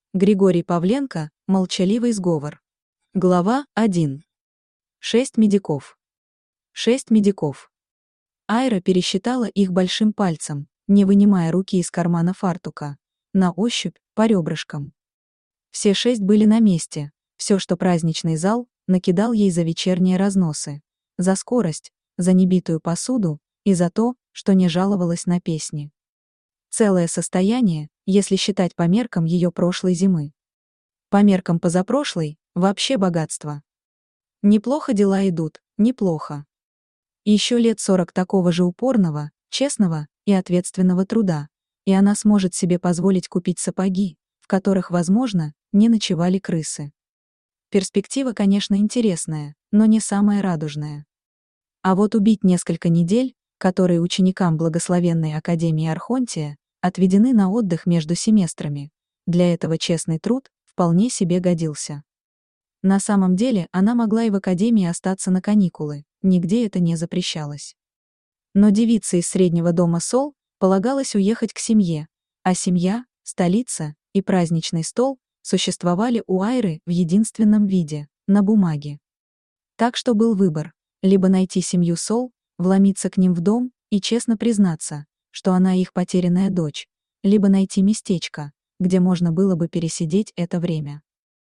Григорий Павленко, молчаливый сговор. Глава 1. 6 медиков. 6 медиков. Айра пересчитала их большим пальцем, не вынимая руки из кармана фартука, на ощупь, по ребрышкам. Все 6 были на месте, все, что праздничный зал накидал ей за вечерние разносы, за скорость, за небитую посуду и за то, что не жаловалась на песни. Целое состояние, если считать по меркам ее прошлой зимы. По меркам позапрошлой, вообще богатство. Неплохо дела идут, неплохо. Еще лет 40 такого же упорного, честного и ответственного труда, и она сможет себе позволить купить сапоги, в которых, возможно, не ночевали крысы. Перспектива, конечно, интересная, но не самая радужная. А вот убить несколько недель, которые ученикам благословенной Академии Архонтия отведены на отдых между семестрами, для этого честный труд вполне себе годился. На самом деле она могла и в Академии остаться на каникулы, нигде это не запрещалось. Но девице из среднего дома Сол полагалось уехать к семье, а семья, столица и праздничный стол существовали у Айры в единственном виде – на бумаге. Так что был выбор – либо найти семью Сол, вломиться к ним в дом и честно признаться, что она их потерянная дочь, либо найти местечко, где можно было бы пересидеть это время.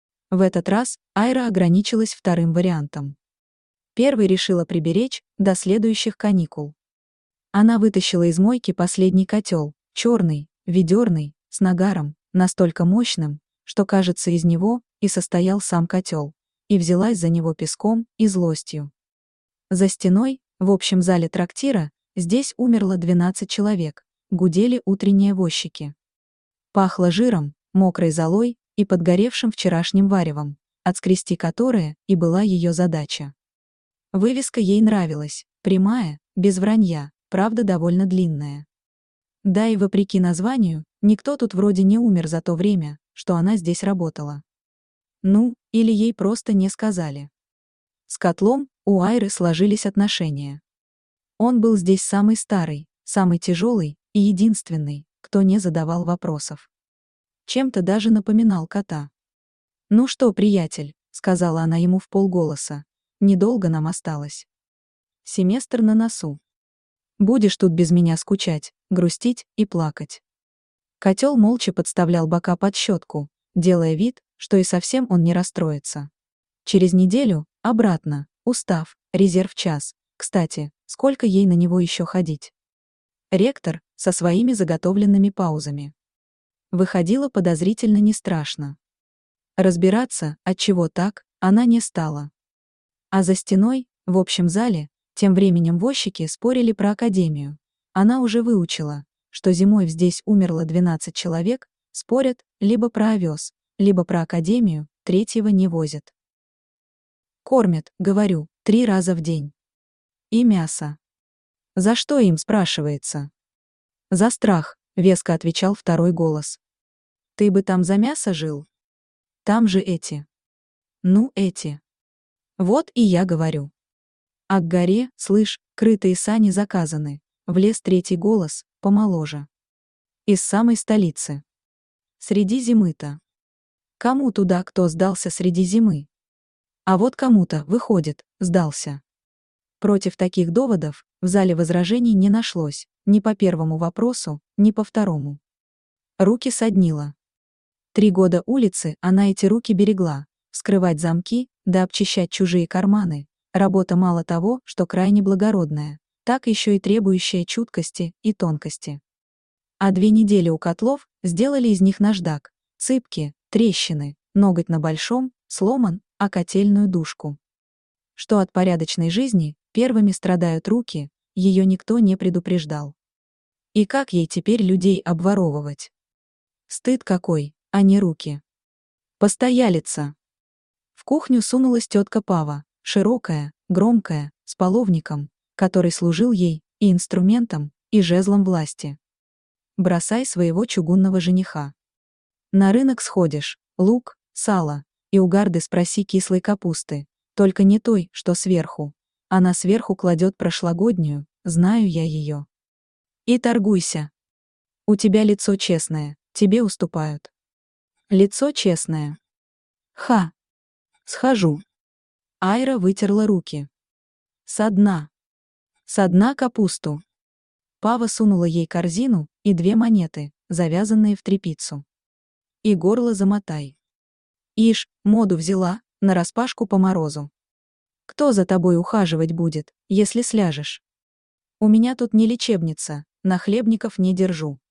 В этот раз Айра ограничилась вторым вариантом. Первый решила приберечь до следующих каникул. Она вытащила из мойки последний котел, черный, ведерный, с нагаром, настолько мощным, что, кажется, из него и состоял сам котел, и взялась за него песком и злостью. За стеной, в общем зале трактира, здесь умерло 12 человек, гудели утренние возчики. Пахло жиром, мокрой золой и подгоревшим вчерашним варевом, отскрести которое и была ее задача. Вывеска ей нравилась, прямая, без вранья, правда довольно длинная. Да и вопреки названию, никто тут вроде не умер за то время, что она здесь работала. Ну, или ей просто не сказали. С котлом у Айры сложились отношения. Он был здесь самый старый, самый тяжелый и единственный, кто не задавал вопросов. Чем-то даже напоминал кота. «Ну что, приятель», — сказала она ему вполголоса, — «недолго нам осталось. Семестр на носу. Будешь тут без меня скучать, грустить и плакать». Котел молча подставлял бока под щетку, делая вид, что и совсем он не расстроится. Через неделю, обратно, устав, резерв час. Кстати, сколько ей на него еще ходить? Ректор, со своими заготовленными паузами. Выходило подозрительно не страшно. Разбираться, отчего так, она не стала. А за стеной, в общем зале, тем временем возчики спорили про академию. Она уже выучила, что зимой здесь умерло 12 человек, спорят либо про овес, либо про академию, третьего не возят. Кормят, говорю, 3 раза в день. И мясо. За что им, спрашивается? За страх, веско отвечал второй голос. Ты бы там за мясо жил? Там же эти. Ну, эти. Вот и я говорю. А к горе, слышь, крытые сани заказаны. Влез третий голос, помоложе. Из самой столицы. Среди зимы-то. Кому туда кто сдался среди зимы? А вот кому-то, выходит, сдался. Против таких доводов в зале возражений не нашлось, ни по первому вопросу, ни по второму. Руки соднило. 3 года улицы она эти руки берегла, вскрывать замки, да обчищать чужие карманы. Работа мало того, что крайне благородная, так еще и требующая чуткости и тонкости. А 2 недели у котлов сделали из них наждак, цыпки, трещины, ноготь на большом, сломан, а котельную дужку. Что от порядочной жизни первыми страдают руки, ее никто не предупреждал. И как ей теперь людей обворовывать? Стыд какой, а не руки. Постоялица. В кухню сунулась тетка Пава, широкая, громкая, с половником, который служил ей и инструментом, и жезлом власти. Бросай своего чугунного жениха. На рынок сходишь, лук, сало, и у гарды спроси кислой капусты, только не той, что сверху. Она сверху кладет прошлогоднюю, знаю я ее. И торгуйся. У тебя лицо честное, тебе уступают. Лицо честное. Ха. Схожу. Айра вытерла руки. Со дна. Со дна капусту. Пава сунула ей корзину и 2 монеты, завязанные в тряпицу. И горло замотай. Ишь, моду взяла, нараспашку по морозу. Кто за тобой ухаживать будет, если сляжешь? У меня тут не лечебница, нахлебников не держу.